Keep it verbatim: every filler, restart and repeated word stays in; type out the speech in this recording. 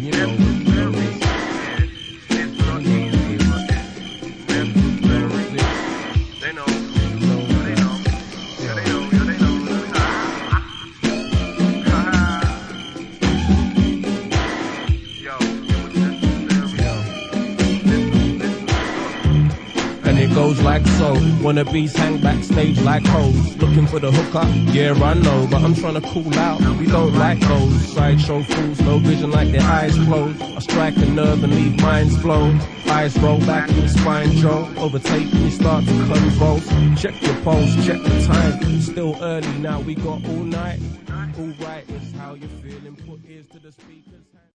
you know what it is. They know. They know. Yeah, they know. Yeah, they know. Yo, and it goes like so. Wannabes hang backstage like hoes, looking for the hookup. Yeah, I know, but I'm trying to cool out. We don't like those sideshow fools, no vision like their eyes closed. I strike a nerve and leave minds blown. Eyes roll back in the spine, Joe. Overtake me, start to convulse. Check your pulse, check the time. It's still early now, we got all night. All right is how you're feeling. Put ears to the speakers.